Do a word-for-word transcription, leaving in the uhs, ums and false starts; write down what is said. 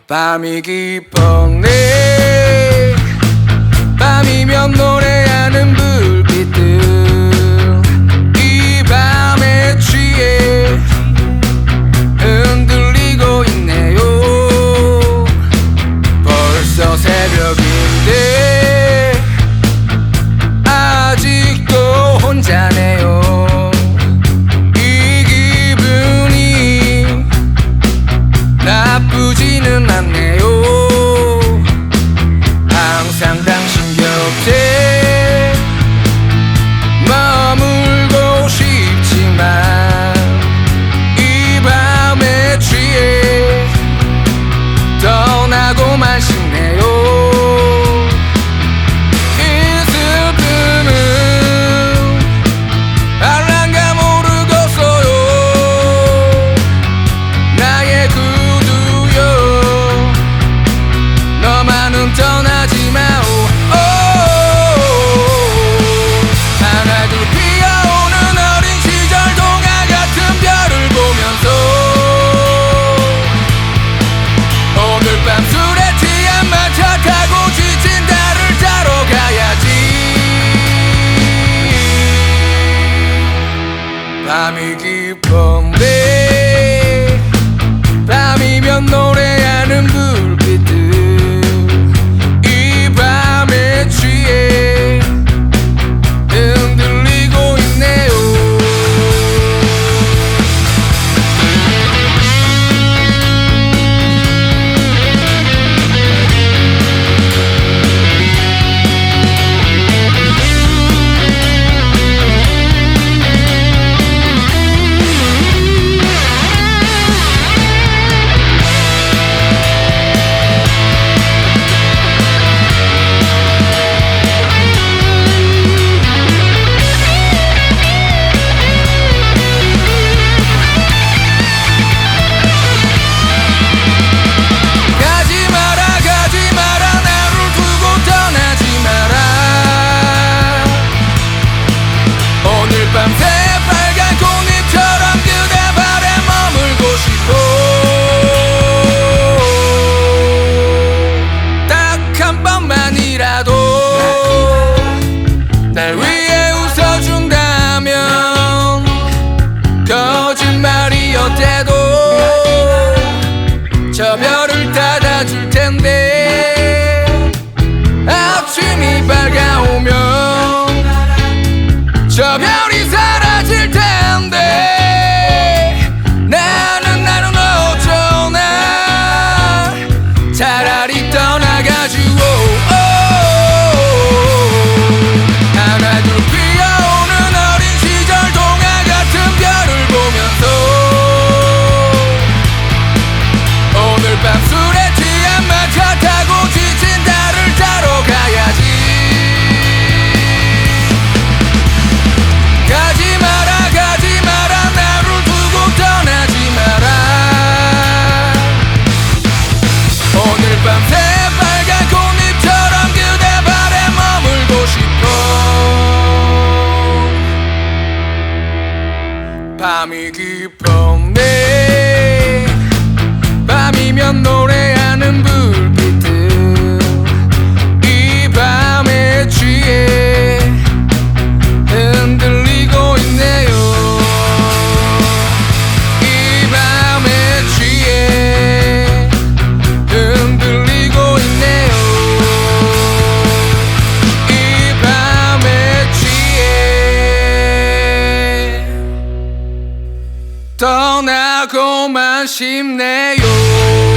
밤이 깊었네. 밤이면 노래하는 불빛들 이 밤에 취해 흔들리고 있네요. 벌써 새벽인데 아직도 혼자네요. 이 기분이 나쁘지는 않네요. 항상 당신 곁에 머물고 싶지만 이 밤에 취해 떠나고만 싶네요. 이 슬픔은 알란가 모르겠어요. 나의 구두여 너만은 떠나지 마오. 하나 둘 피어오는 어린 시절 동화 같은 별을 보면서 오늘 밤 술에 취한 마차 타고 지친 달을 타러 가야지. 밤이 깊은데 밤이면 노래하는 불빛들 이 밤에 취해 흔들리고 있네요. 가지 마라 가지 마라 나를 두고 떠나지 마라. 오늘 밤 새빨간 꽃잎처럼 그대 발에 머물고 싶어. 딱 한 번만이라도 날 위해 웃어준다면 거짓말이었대도 저 별을 닫아줄 텐데 아침이 밝아오면 저 별이 사라질 텐데 나는 나는 어쩌나 차라리 떠나가지고 하나 둘 피어오는 어린 시절 동화 같은 별을 보면서 오늘 밤 술에 취한 마차 타고 지친 달을 타러 가야지. 가지 마라 가지 마라 나를 두고 떠나지 마라. 오늘 밤 새빨간 꽃잎처럼 그대 발에 머물고 싶어. 밤이 깊었네. 밤이면 노래하는 불빛들 이 밤에 취해 흔들리고 있네요. 이 밤에 취해 흔들리고 있네요. 이 밤에 취해 떠나고만 싶네요.